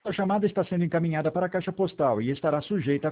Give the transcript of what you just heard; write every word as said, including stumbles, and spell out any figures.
Sua chamada está sendo encaminhada para a caixa postal e estará sujeita a